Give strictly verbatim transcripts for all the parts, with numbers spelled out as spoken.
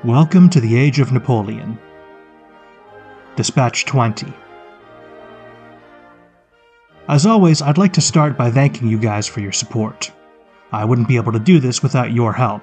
Welcome to the Age of Napoleon. Dispatch twenty. As always, I'd like to start by thanking you guys for your support. I wouldn't be able to do this without your help.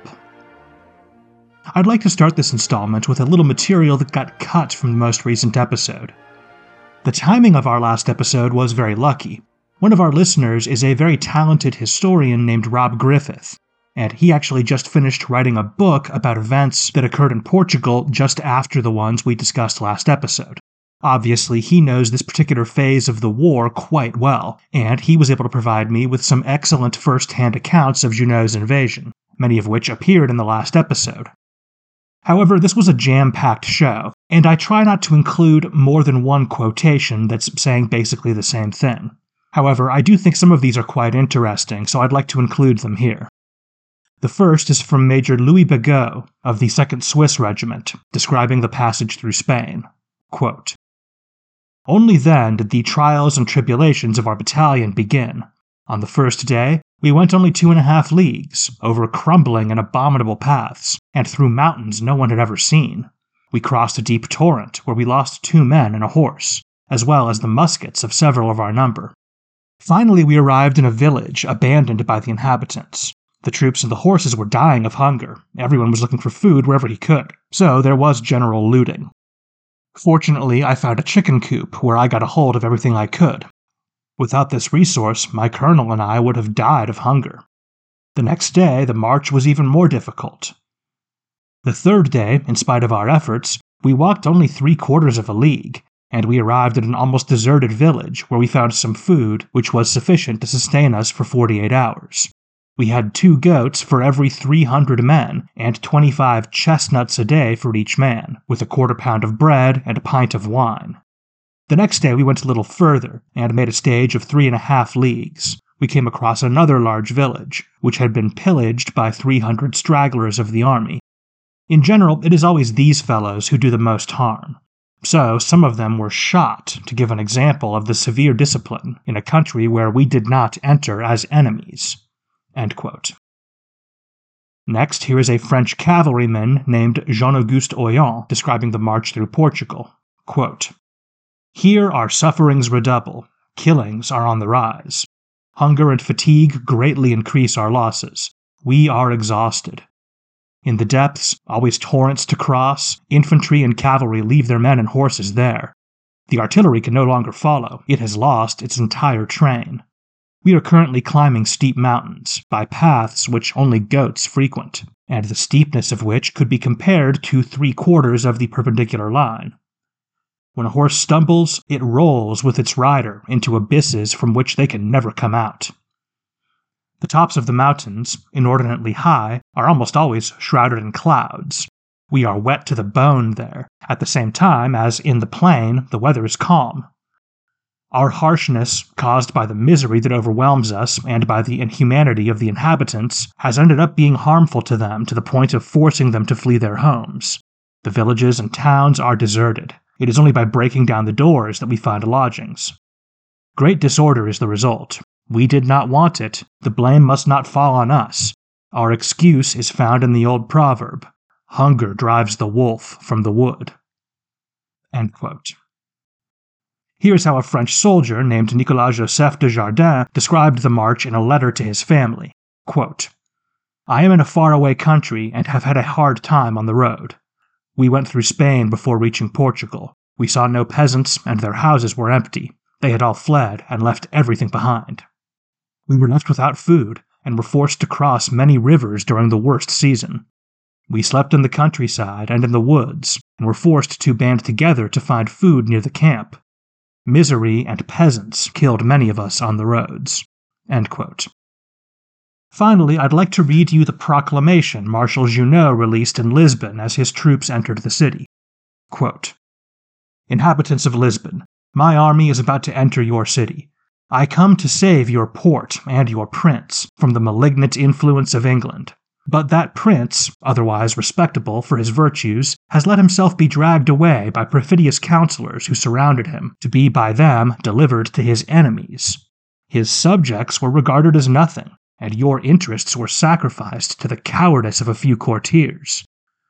I'd like to start this installment with a little material that got cut from the most recent episode. The timing of our last episode was very lucky. One of our listeners is a very talented historian named Rob Griffith, and he actually just finished writing a book about events that occurred in Portugal just after the ones we discussed last episode. Obviously, he knows this particular phase of the war quite well, and he was able to provide me with some excellent first-hand accounts of Junot's invasion, many of which appeared in the last episode. However, this was a jam-packed show, and I try not to include more than one quotation that's saying basically the same thing. However, I do think some of these are quite interesting, so I'd like to include them here. The first is from Major Louis Bigot of the second Swiss Regiment, describing the passage through Spain. Quote, "Only then did the trials and tribulations of our battalion begin. On the first day, we went only two and a half leagues, over crumbling and abominable paths, and through mountains no one had ever seen. We crossed a deep torrent, where we lost two men and a horse, as well as the muskets of several of our number. Finally we arrived in a village abandoned by the inhabitants. The troops and the horses were dying of hunger. Everyone was looking for food wherever he could, so there was general looting. Fortunately, I found a chicken coop where I got a hold of everything I could. Without this resource, my colonel and I would have died of hunger. The next day, the march was even more difficult. The third day, in spite of our efforts, we walked only three quarters of a league, and we arrived at an almost deserted village where we found some food which was sufficient to sustain us for forty-eight hours. We had two goats for every three hundred men, and twenty-five chestnuts a day for each man, with a quarter pound of bread and a pint of wine. The next day we went a little further, and made a stage of three and a half leagues. We came across another large village, which had been pillaged by three hundred stragglers of the army. In general, it is always these fellows who do the most harm. So, some of them were shot to give an example of the severe discipline in a country where we did not enter as enemies." End quote. Next, here is a French cavalryman named Jean-Auguste Oyon describing the march through Portugal. Quote, "Here our sufferings redouble, killings are on the rise. Hunger and fatigue greatly increase our losses. We are exhausted. In the depths, always torrents to cross, infantry and cavalry leave their men and horses there. The artillery can no longer follow, it has lost its entire train. We are currently climbing steep mountains, by paths which only goats frequent, and the steepness of which could be compared to three-quarters of the perpendicular line. When a horse stumbles, it rolls with its rider into abysses from which they can never come out. The tops of the mountains, inordinately high, are almost always shrouded in clouds. We are wet to the bone there, at the same time as, in the plain, the weather is calm. Our harshness, caused by the misery that overwhelms us and by the inhumanity of the inhabitants, has ended up being harmful to them to the point of forcing them to flee their homes. The villages and towns are deserted. It is only by breaking down the doors that we find lodgings. Great disorder is the result. We did not want it. The blame must not fall on us. Our excuse is found in the old proverb, 'Hunger drives the wolf from the wood.'" End quote. Here's how a French soldier named Nicolas-Joseph Desjardins described the march in a letter to his family. Quote, "I am in a faraway country and have had a hard time on the road. We went through Spain before reaching Portugal. We saw no peasants and their houses were empty. They had all fled and left everything behind. We were left without food and were forced to cross many rivers during the worst season. We slept in the countryside and in the woods and were forced to band together to find food near the camp. Misery and peasants killed many of us on the roads." End quote. Finally, I'd like to read you the proclamation Marshal Junot released in Lisbon as his troops entered the city. Quote, "Inhabitants of Lisbon, my army is about to enter your city. I come to save your port and your prince from the malignant influence of England. But that prince, otherwise respectable for his virtues, has let himself be dragged away by perfidious counselors who surrounded him, to be by them delivered to his enemies. His subjects were regarded as nothing, and your interests were sacrificed to the cowardice of a few courtiers.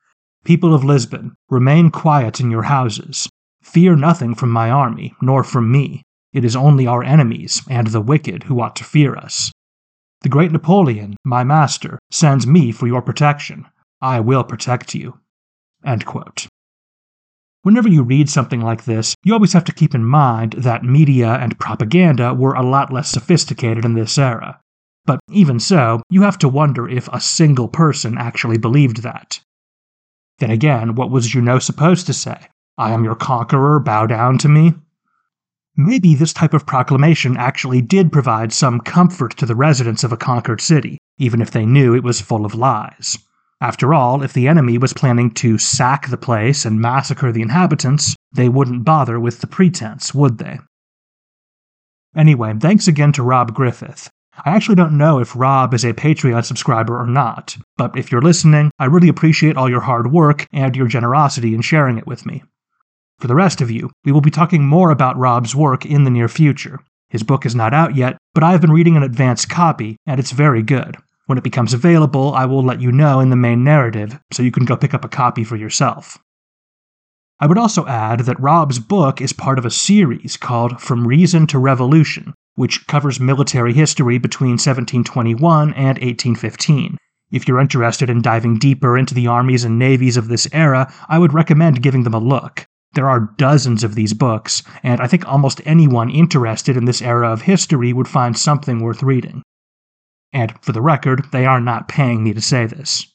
People of Lisbon, remain quiet in your houses. Fear nothing from my army, nor from me. It is only our enemies and the wicked who ought to fear us. The great Napoleon, my master, sends me for your protection. I will protect you." End quote. Whenever you read something like this, you always have to keep in mind that media and propaganda were a lot less sophisticated in this era. But even so, you have to wonder if a single person actually believed that. Then again, what was Junot supposed to say? "I am your conqueror, bow down to me"? Maybe this type of proclamation actually did provide some comfort to the residents of a conquered city, even if they knew it was full of lies. After all, if the enemy was planning to sack the place and massacre the inhabitants, they wouldn't bother with the pretense, would they? Anyway, thanks again to Rob Griffith. I actually don't know if Rob is a Patreon subscriber or not, but if you're listening, I really appreciate all your hard work and your generosity in sharing it with me. For the rest of you, we will be talking more about Rob's work in the near future. His book is not out yet, but I have been reading an advanced copy, and it's very good. When it becomes available, I will let you know in the main narrative, so you can go pick up a copy for yourself. I would also add that Rob's book is part of a series called From Reason to Revolution, which covers military history between seventeen twenty-one and eighteen fifteen. If you're interested in diving deeper into the armies and navies of this era, I would recommend giving them a look. There are dozens of these books, and I think almost anyone interested in this era of history would find something worth reading. And for the record, they are not paying me to say this.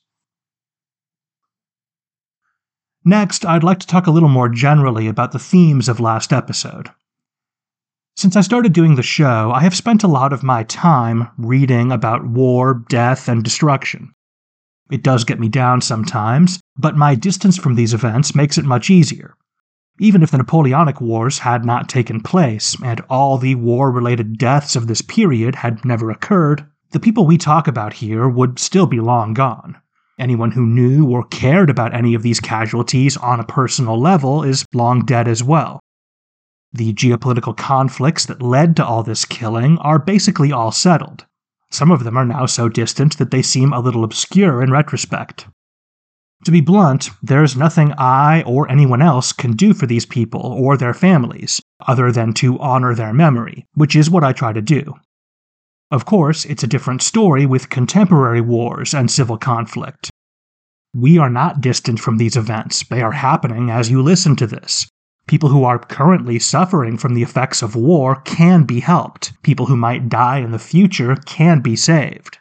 Next, I'd like to talk a little more generally about the themes of last episode. Since I started doing the show, I have spent a lot of my time reading about war, death, and destruction. It does get me down sometimes, but my distance from these events makes it much easier. Even if the Napoleonic Wars had not taken place, and all the war-related deaths of this period had never occurred, the people we talk about here would still be long gone. Anyone who knew or cared about any of these casualties on a personal level is long dead as well. The geopolitical conflicts that led to all this killing are basically all settled. Some of them are now so distant that they seem a little obscure in retrospect. To be blunt, there's nothing I or anyone else can do for these people or their families, other than to honor their memory, which is what I try to do. Of course, it's a different story with contemporary wars and civil conflict. We are not distant from these events. They are happening as you listen to this. People who are currently suffering from the effects of war can be helped. People who might die in the future can be saved.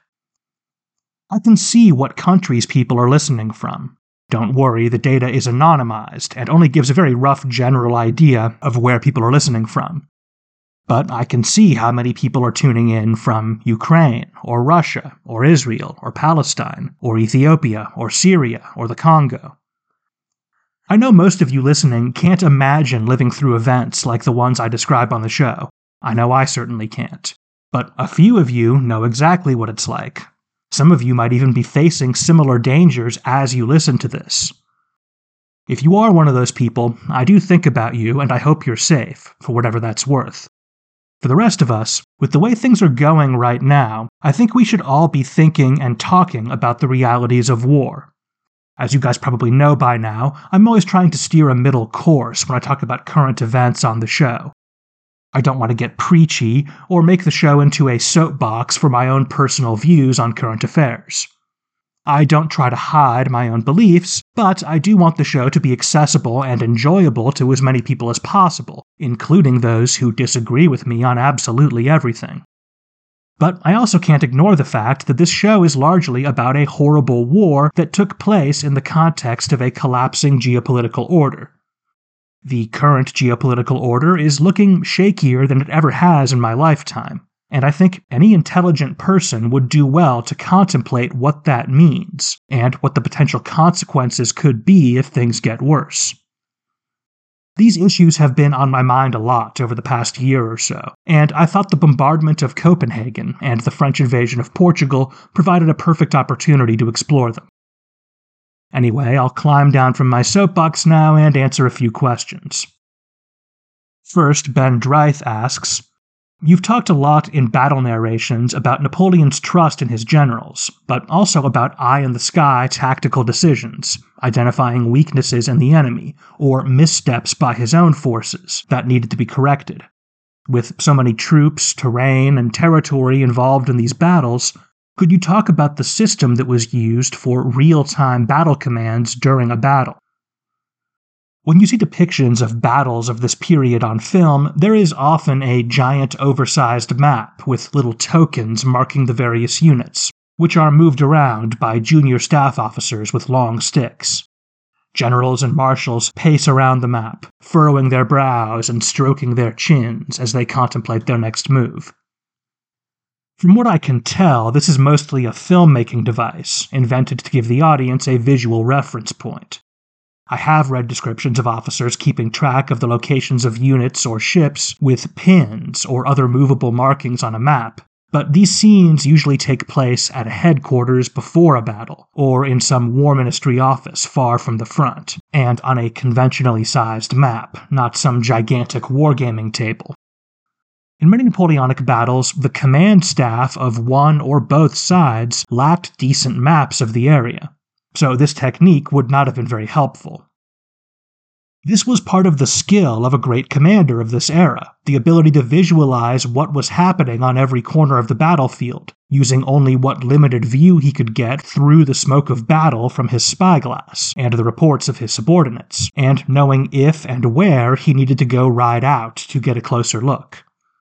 I can see what countries people are listening from. Don't worry, the data is anonymized and only gives a very rough general idea of where people are listening from. But I can see how many people are tuning in from Ukraine, or Russia, or Israel, or Palestine, or Ethiopia, or Syria, or the Congo. I know most of you listening can't imagine living through events like the ones I describe on the show. I know I certainly can't. But a few of you know exactly what it's like. Some of you might even be facing similar dangers as you listen to this. If you are one of those people, I do think about you and I hope you're safe, for whatever that's worth. For the rest of us, with the way things are going right now, I think we should all be thinking and talking about the realities of war. As you guys probably know by now, I'm always trying to steer a middle course when I talk about current events on the show. I don't want to get preachy or make the show into a soapbox for my own personal views on current affairs. I don't try to hide my own beliefs, but I do want the show to be accessible and enjoyable to as many people as possible, including those who disagree with me on absolutely everything. But I also can't ignore the fact that this show is largely about a horrible war that took place in the context of a collapsing geopolitical order. The current geopolitical order is looking shakier than it ever has in my lifetime, and I think any intelligent person would do well to contemplate what that means, and what the potential consequences could be if things get worse. These issues have been on my mind a lot over the past year or so, and I thought the bombardment of Copenhagen and the French invasion of Portugal provided a perfect opportunity to explore them. Anyway, I'll climb down from my soapbox now and answer a few questions. First, Ben Dreith asks, You've talked a lot in battle narrations about Napoleon's trust in his generals, but also about eye-in-the-sky tactical decisions, identifying weaknesses in the enemy, or missteps by his own forces that needed to be corrected. With so many troops, terrain, and territory involved in these battles, could you talk about the system that was used for real-time battle commands during a battle? When you see depictions of battles of this period on film, there is often a giant oversized map with little tokens marking the various units, which are moved around by junior staff officers with long sticks. Generals and marshals pace around the map, furrowing their brows and stroking their chins as they contemplate their next move. From what I can tell, this is mostly a filmmaking device, invented to give the audience a visual reference point. I have read descriptions of officers keeping track of the locations of units or ships with pins or other movable markings on a map, but these scenes usually take place at a headquarters before a battle, or in some War Ministry office far from the front, and on a conventionally sized map, not some gigantic wargaming table. In many Napoleonic battles, the command staff of one or both sides lacked decent maps of the area, so this technique would not have been very helpful. This was part of the skill of a great commander of this era, the ability to visualize what was happening on every corner of the battlefield, using only what limited view he could get through the smoke of battle from his spyglass and the reports of his subordinates, and knowing if and where he needed to go ride out to get a closer look.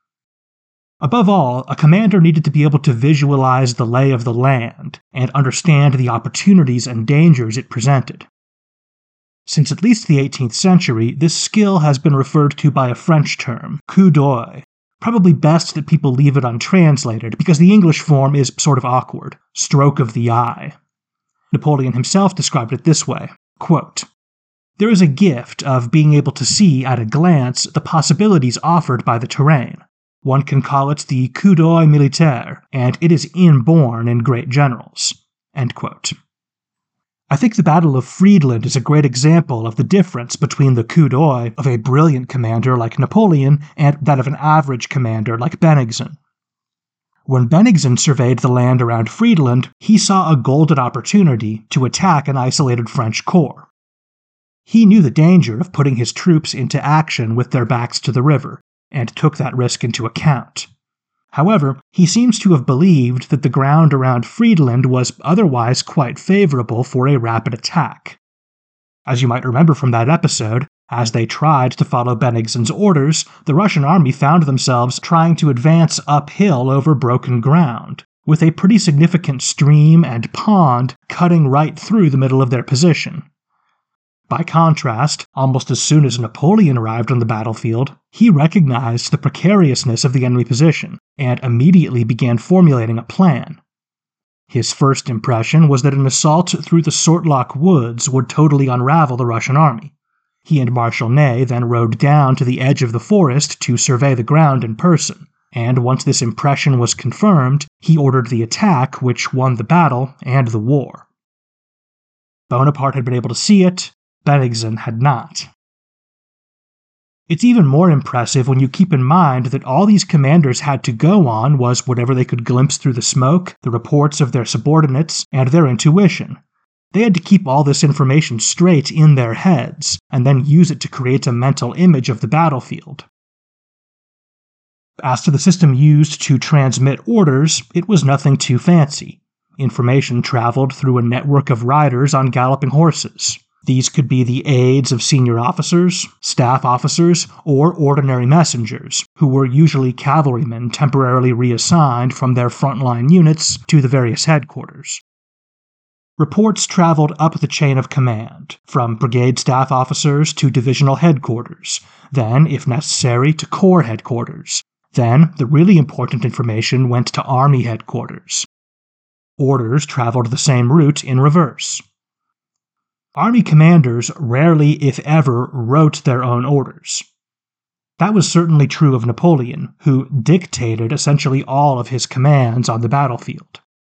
Above all, a commander needed to be able to visualize the lay of the land and understand the opportunities and dangers it presented. Since at least the eighteenth century, this skill has been referred to by a French term, coup d'œil. Probably best that people leave it untranslated, because the English form is sort of awkward, stroke of the eye. Napoleon himself described it this way, quote, "There is a gift of being able to see at a glance the possibilities offered by the terrain. One can call it the coup d'œil militaire, and it is inborn in great generals." End quote. I think the Battle of Friedland is a great example of the difference between the coup d'œil of a brilliant commander like Napoleon and that of an average commander like Bennigsen. When Bennigsen surveyed the land around Friedland, he saw a golden opportunity to attack an isolated French corps. He knew the danger of putting his troops into action with their backs to the river, and took that risk into account. However, he seems to have believed that the ground around Friedland was otherwise quite favorable for a rapid attack. As you might remember from that episode, as they tried to follow Bennigsen's orders, the Russian army found themselves trying to advance uphill over broken ground, with a pretty significant stream and pond cutting right through the middle of their position. By contrast, almost as soon as Napoleon arrived on the battlefield, he recognized the precariousness of the enemy position, and immediately began formulating a plan. His first impression was that an assault through the Sortlock woods would totally unravel the Russian army. He and Marshal Ney then rode down to the edge of the forest to survey the ground in person, and once this impression was confirmed, he ordered the attack which won the battle and the war. Bonaparte had been able to see it, Bennigsen had not. It's even more impressive when you keep in mind that all these commanders had to go on was whatever they could glimpse through the smoke, the reports of their subordinates, and their intuition. They had to keep all this information straight in their heads, and then use it to create a mental image of the battlefield. As to the system used to transmit orders, it was nothing too fancy. Information traveled through a network of riders on galloping horses. These could be the aides of senior officers, staff officers, or ordinary messengers, who were usually cavalrymen temporarily reassigned from their frontline units to the various headquarters. Reports traveled up the chain of command, from brigade staff officers to divisional headquarters, then, if necessary, to corps headquarters. Then, the really important information went to army headquarters. Orders traveled the same route in reverse. Army commanders rarely, if ever, wrote their own orders. That was certainly true of Napoleon, who dictated essentially all of his commands on the battlefield.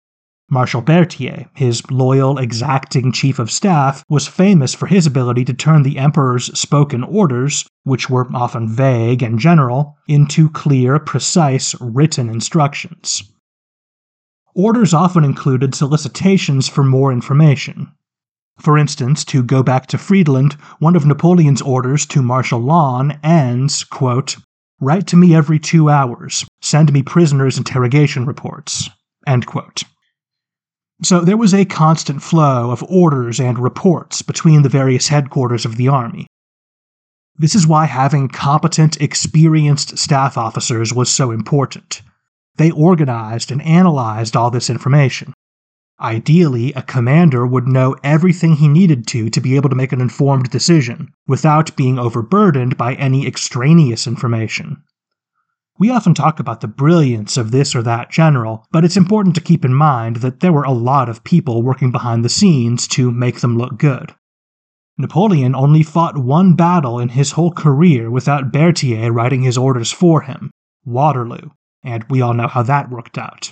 Marshal Berthier, his loyal, exacting chief of staff, was famous for his ability to turn the emperor's spoken orders, which were often vague and general, into clear, precise, written instructions. Orders often included solicitations for more information. For instance, to go back to Friedland, one of Napoleon's orders to Marshal Lannes ends, quote, "Write to me every two hours. Send me prisoners' interrogation reports." End quote. So there was a constant flow of orders and reports between the various headquarters of the army. This is why having competent, experienced staff officers was so important. They organized and analyzed all this information. Ideally, a commander would know everything he needed to to be able to make an informed decision, without being overburdened by any extraneous information. We often talk about the brilliance of this or that general, but it's important to keep in mind that there were a lot of people working behind the scenes to make them look good. Napoleon only fought one battle in his whole career without Berthier writing his orders for him, Waterloo, and we all know how that worked out.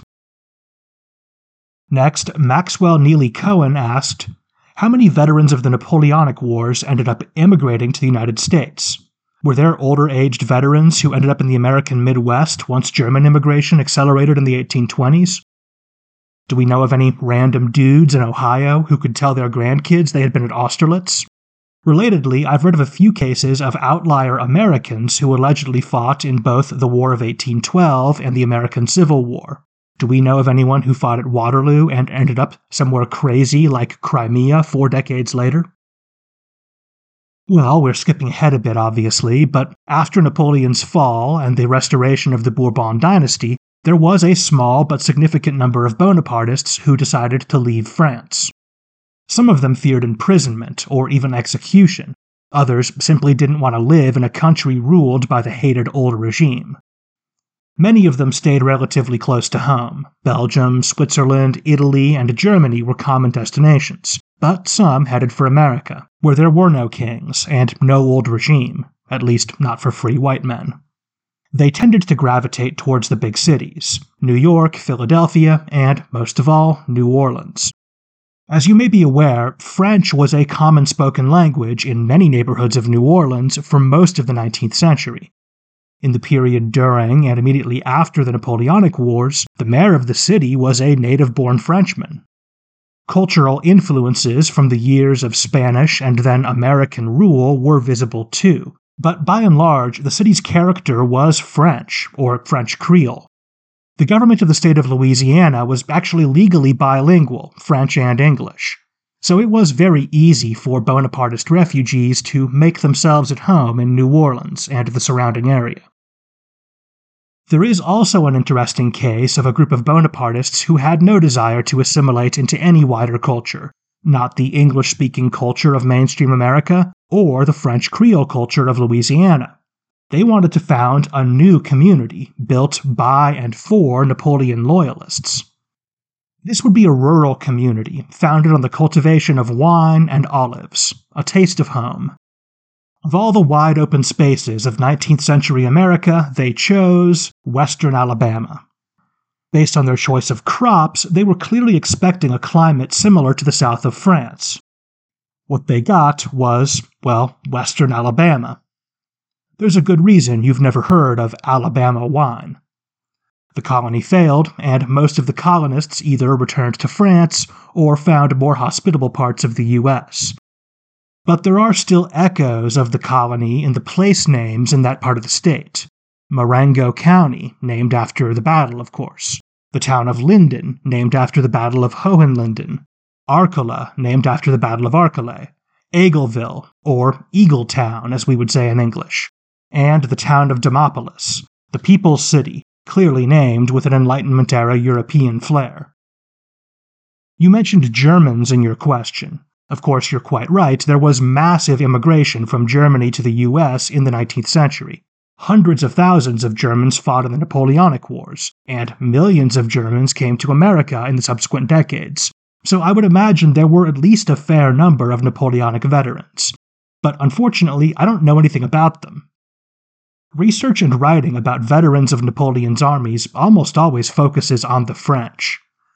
Next, Maxwell Neely Cohen asked, how many veterans of the Napoleonic Wars ended up immigrating to the United States? Were there older-aged veterans who ended up in the American Midwest once German immigration accelerated in the eighteen twenties? Do we know of any random dudes in Ohio who could tell their grandkids they had been at Austerlitz? Relatedly, I've read of a few cases of outlier Americans who allegedly fought in both the War of eighteen twelve and the American Civil War. Do we know of anyone who fought at Waterloo and ended up somewhere crazy like Crimea four decades later? Well, we're skipping ahead a bit, obviously, but after Napoleon's fall and the restoration of the Bourbon dynasty, there was a small but significant number of Bonapartists who decided to leave France. Some of them feared imprisonment or even execution. Others simply didn't want to live in a country ruled by the hated old regime. Many of them stayed relatively close to home. Belgium, Switzerland, Italy, and Germany were common destinations, but some headed for America, where there were no kings and no old regime, at least not for free white men. They tended to gravitate towards the big cities, New York, Philadelphia, and, most of all, New Orleans. As you may be aware, French was a common spoken language in many neighborhoods of New Orleans for most of the nineteenth century. In the period during and immediately after the Napoleonic Wars, the mayor of the city was a native-born Frenchman. Cultural influences from the years of Spanish and then American rule were visible too, but by and large, the city's character was French, or French Creole. The government of the state of Louisiana was actually legally bilingual, French and English, so it was very easy for Bonapartist refugees to make themselves at home in New Orleans and the surrounding area. There is also an interesting case of a group of Bonapartists who had no desire to assimilate into any wider culture, not the English-speaking culture of mainstream America or the French Creole culture of Louisiana. They wanted to found a new community built by and for Napoleon loyalists. This would be a rural community founded on the cultivation of wine and olives, a taste of home. Of all the wide open spaces of nineteenth century America, they chose Western Alabama. Based on their choice of crops, they were clearly expecting a climate similar to the south of France. What they got was, well, Western Alabama. There's a good reason you've never heard of Alabama wine. The colony failed, and most of the colonists either returned to France or found more hospitable parts of the U S. But there are still echoes of the colony in the place names in that part of the state. Marengo County, named after the battle, of course. The town of Linden, named after the Battle of Hohenlinden. Arcola, named after the Battle of Arcole. Eagleville, or Eagletown, as we would say in English. And the town of Demopolis, the People's City, clearly named with an Enlightenment-era European flair. You mentioned Germans in your question. Of course, you're quite right, there was massive immigration from Germany to the U S in the nineteenth century. Hundreds of thousands of Germans fought in the Napoleonic Wars, and millions of Germans came to America in the subsequent decades. So I would imagine there were at least a fair number of Napoleonic veterans. But unfortunately, I don't know anything about them. Research and writing about veterans of Napoleon's armies almost always focuses on the French.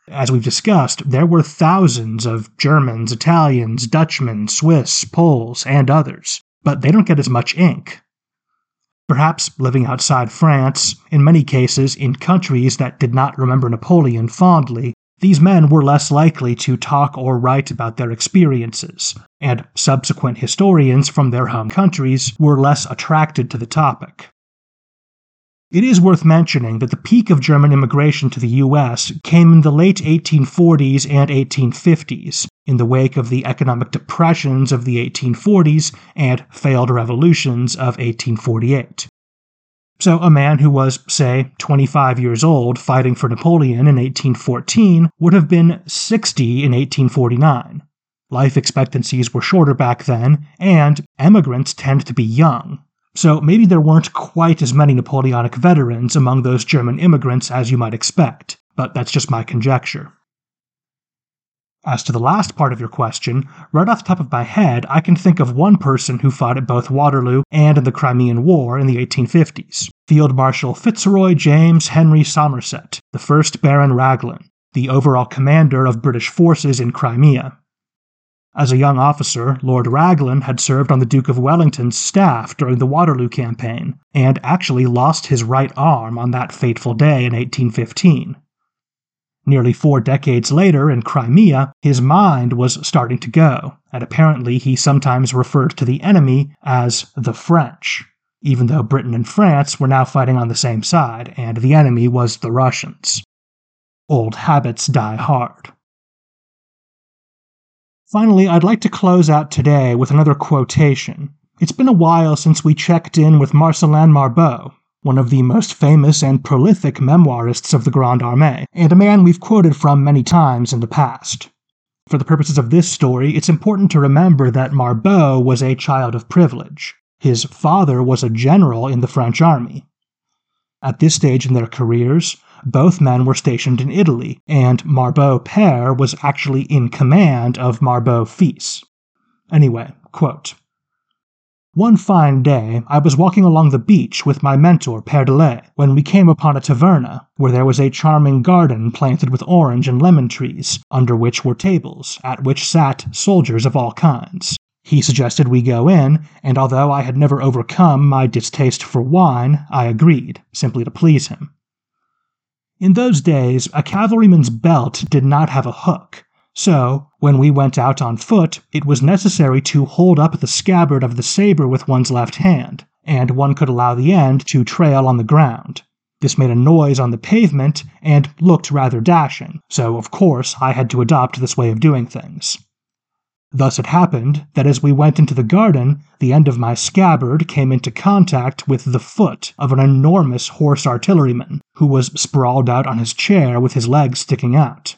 As we've discussed, there were thousands of Germans, Italians, Dutchmen, Swiss, Poles, and others, but they don't get as much ink. Perhaps living outside France, in many cases in countries that did not remember Napoleon fondly, these men were less likely to talk or write about their experiences, and subsequent historians from their home countries were less attracted to the topic. It is worth mentioning that the peak of German immigration to the U S came in the late eighteen forties and eighteen fifties, in the wake of the economic depressions of the eighteen forties and failed revolutions of eighteen forty-eight. So a man who was, say, twenty-five years old fighting for Napoleon in eighteen fourteen would have been sixty in eighteen forty-nine. Life expectancies were shorter back then, and emigrants tend to be young. So maybe there weren't quite as many Napoleonic veterans among those German immigrants as you might expect, but that's just my conjecture. As to the last part of your question, right off the top of my head, I can think of one person who fought at both Waterloo and in the Crimean War in the eighteen fifties, Field Marshal Fitzroy James Henry Somerset, the first Baron Raglan, the overall commander of British forces in Crimea. As a young officer, Lord Raglan had served on the Duke of Wellington's staff during the Waterloo campaign, and actually lost his right arm on that fateful day in eighteen fifteen. Nearly four decades later, in Crimea, his mind was starting to go, and apparently he sometimes referred to the enemy as the French, even though Britain and France were now fighting on the same side, and the enemy was the Russians. Old habits die hard. Finally, I'd like to close out today with another quotation. It's been a while since we checked in with Marcellin Marbeau, one of the most famous and prolific memoirists of the Grande Armée, and a man we've quoted from many times in the past. For the purposes of this story, it's important to remember that Marbeau was a child of privilege. His father was a general in the French army. At this stage in their careers, both men were stationed in Italy, and Marbeau père was actually in command of Marbeau fils. Anyway, quote, "One fine day, I was walking along the beach with my mentor, Père de Lay, when we came upon a taverna, where there was a charming garden planted with orange and lemon trees, under which were tables, at which sat soldiers of all kinds. He suggested we go in, and although I had never overcome my distaste for wine, I agreed, simply to please him. In those days, a cavalryman's belt did not have a hook, so, when we went out on foot, it was necessary to hold up the scabbard of the saber with one's left hand, and one could allow the end to trail on the ground. This made a noise on the pavement and looked rather dashing, so of course I had to adopt this way of doing things. Thus it happened that as we went into the garden, the end of my scabbard came into contact with the foot of an enormous horse artilleryman, who was sprawled out on his chair with his legs sticking out.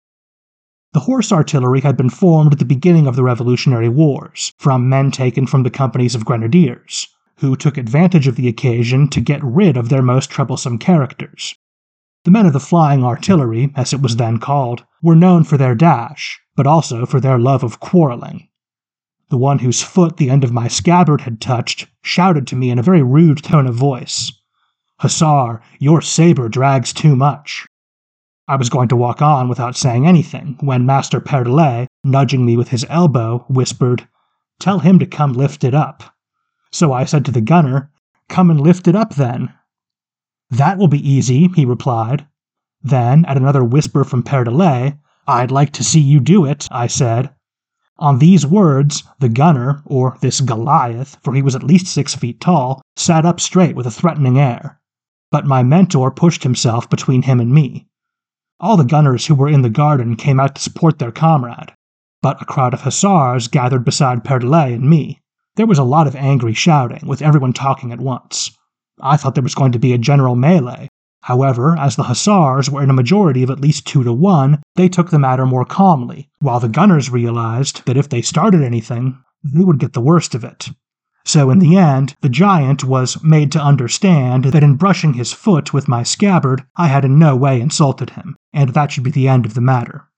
The horse artillery had been formed at the beginning of the Revolutionary Wars, from men taken from the companies of grenadiers, who took advantage of the occasion to get rid of their most troublesome characters. The men of the Flying Artillery, as it was then called, were known for their dash, but also for their love of quarreling. The one whose foot the end of my scabbard had touched shouted to me in a very rude tone of voice, "Hussar, your saber drags too much." I was going to walk on without saying anything, when Master Père de Lay, nudging me with his elbow, whispered, "Tell him to come lift it up." So I said to the gunner, "Come and lift it up then." "That will be easy," he replied. Then, at another whisper from Père de Lay, "I'd like to see you do it," I said. On these words, the gunner, or this Goliath, for he was at least six feet tall, sat up straight with a threatening air. But my mentor pushed himself between him and me. All the gunners who were in the garden came out to support their comrade, but a crowd of hussars gathered beside Père de Lay and me. There was a lot of angry shouting, with everyone talking at once. I thought there was going to be a general melee. However, as the hussars were in a majority of at least two to one, they took the matter more calmly, while the gunners realized that if they started anything, they would get the worst of it. So in the end, the giant was made to understand that in brushing his foot with my scabbard, I had in no way insulted him, and that should be the end of the matter.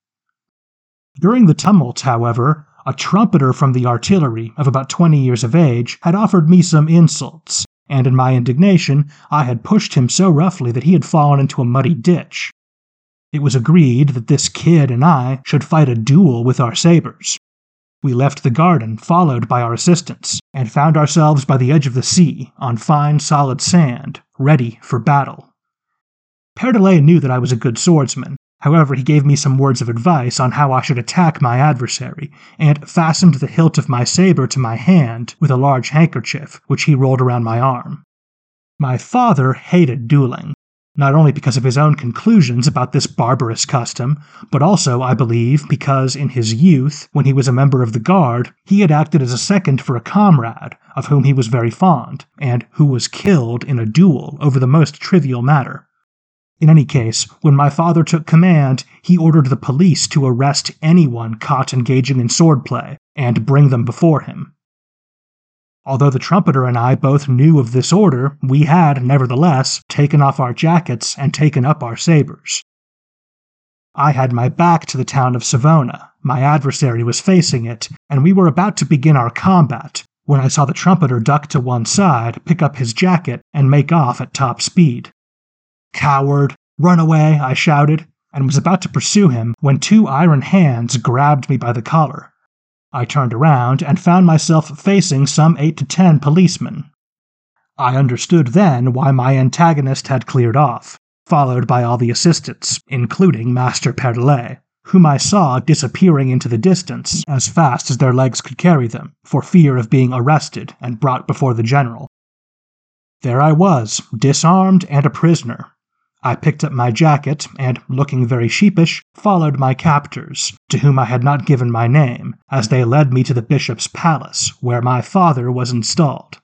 During the tumult, however, a trumpeter from the artillery, of about twenty years of age, had offered me some insults, and in my indignation, I had pushed him so roughly that he had fallen into a muddy ditch. It was agreed that this kid and I should fight a duel with our sabers. We left the garden, followed by our assistants, and found ourselves by the edge of the sea, on fine solid sand, ready for battle. Père de Lay knew that I was a good swordsman. However, he gave me some words of advice on how I should attack my adversary, and fastened the hilt of my saber to my hand with a large handkerchief, which he rolled around my arm. My father hated dueling, not only because of his own conclusions about this barbarous custom, but also, I believe, because in his youth, when he was a member of the Guard, he had acted as a second for a comrade, of whom he was very fond, and who was killed in a duel over the most trivial matter. In any case, when my father took command, he ordered the police to arrest anyone caught engaging in swordplay, and bring them before him. Although the trumpeter and I both knew of this order, we had, nevertheless, taken off our jackets and taken up our sabers. I had my back to the town of Savona, my adversary was facing it, and we were about to begin our combat, when I saw the trumpeter duck to one side, pick up his jacket, and make off at top speed. "Coward! Run away!" I shouted, and was about to pursue him when two iron hands grabbed me by the collar. I turned around and found myself facing some eight to ten policemen. I understood then why my antagonist had cleared off, followed by all the assistants, including Master Père de Lay, whom I saw disappearing into the distance as fast as their legs could carry them, for fear of being arrested and brought before the general. There I was, disarmed and a prisoner. I picked up my jacket and, looking very sheepish, followed my captors, to whom I had not given my name, as they led me to the bishop's palace, where my father was installed.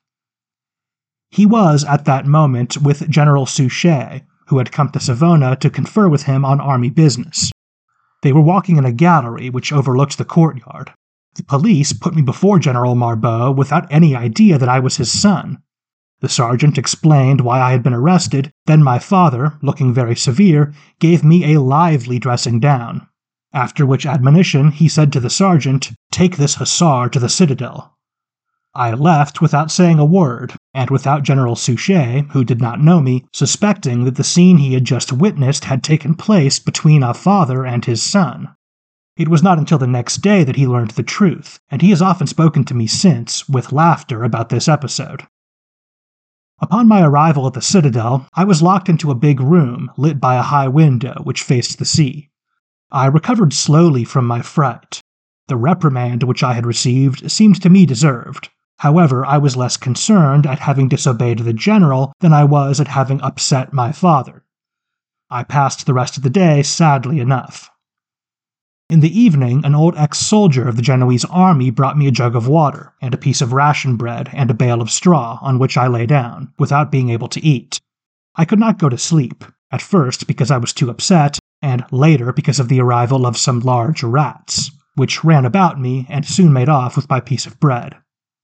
He was, at that moment, with General Suchet, who had come to Savona to confer with him on army business. They were walking in a gallery which overlooked the courtyard. The police put me before General Marbeau without any idea that I was his son. The sergeant explained why I had been arrested, then my father, looking very severe, gave me a lively dressing down. After which admonition he said to the sergeant, "Take this hussar to the citadel." I left without saying a word, and without General Suchet, who did not know me, suspecting that the scene he had just witnessed had taken place between a father and his son. It was not until the next day that he learned the truth, and he has often spoken to me since, with laughter, about this episode. Upon my arrival at the citadel, I was locked into a big room lit by a high window which faced the sea. I recovered slowly from my fright. The reprimand which I had received seemed to me deserved. However, I was less concerned at having disobeyed the general than I was at having upset my father. I passed the rest of the day sadly enough. In the evening, an old ex-soldier of the Genoese army brought me a jug of water, and a piece of ration bread, and a bale of straw, on which I lay down, without being able to eat. I could not go to sleep, at first because I was too upset, and later because of the arrival of some large rats, which ran about me and soon made off with my piece of bread.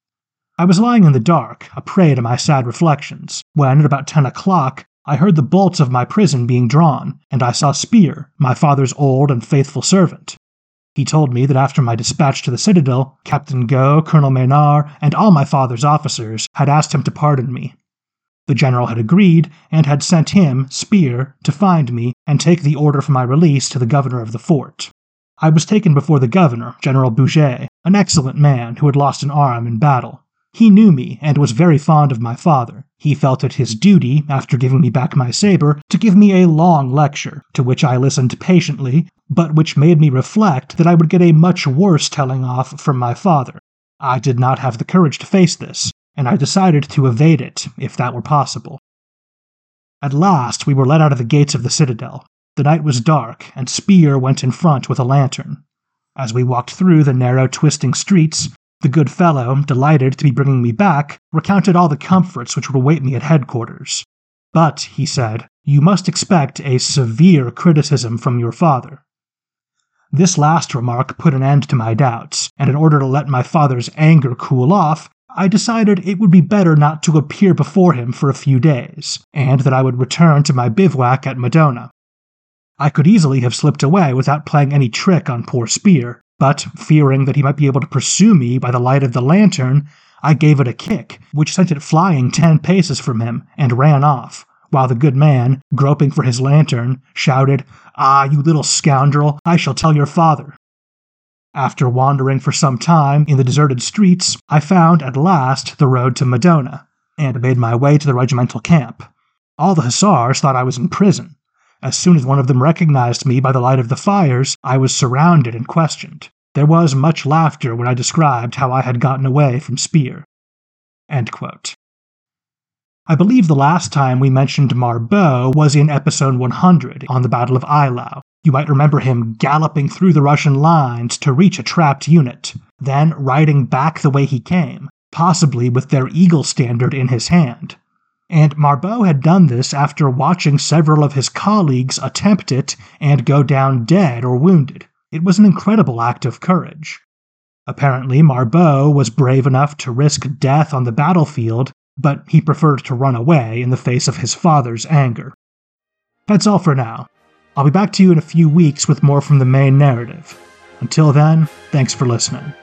I was lying in the dark, a prey to my sad reflections, when, at about ten o'clock, I heard the bolts of my prison being drawn, and I saw Spear, my father's old and faithful servant. He told me that after my dispatch to the citadel, Captain Go, Colonel Maynard, and all my father's officers had asked him to pardon me. The general had agreed, and had sent him, Spear, to find me and take the order for my release to the governor of the fort. I was taken before the governor, General Bouget, an excellent man who had lost an arm in battle. He knew me and was very fond of my father. He felt it his duty, after giving me back my saber, to give me a long lecture, to which I listened patiently, but which made me reflect that I would get a much worse telling off from my father. I did not have the courage to face this, and I decided to evade it, if that were possible. At last we were let out of the gates of the citadel. The night was dark, and Spear went in front with a lantern. As we walked through the narrow, twisting streets, the good fellow, delighted to be bringing me back, recounted all the comforts which would await me at headquarters. "But," he said, "you must expect a severe criticism from your father." This last remark put an end to my doubts, and in order to let my father's anger cool off, I decided it would be better not to appear before him for a few days, and that I would return to my bivouac at Madona. I could easily have slipped away without playing any trick on poor Spear, but, fearing that he might be able to pursue me by the light of the lantern, I gave it a kick, which sent it flying ten paces from him, and ran off, while the good man, groping for his lantern, shouted, "Ah, you little scoundrel, I shall tell your father." After wandering for some time in the deserted streets, I found at last the road to Madona, and made my way to the regimental camp. All the hussars thought I was in prison. As soon as one of them recognized me by the light of the fires, I was surrounded and questioned. There was much laughter when I described how I had gotten away from Speer. End quote. I believe the last time we mentioned Marbeau was in episode one hundred on the Battle of Eylau. You might remember him galloping through the Russian lines to reach a trapped unit, then riding back the way he came, possibly with their eagle standard in his hand. And Marbeau had done this after watching several of his colleagues attempt it and go down dead or wounded. It was an incredible act of courage. Apparently, Marbeau was brave enough to risk death on the battlefield, but he preferred to run away in the face of his father's anger. That's all for now. I'll be back to you in a few weeks with more from the main narrative. Until then, thanks for listening.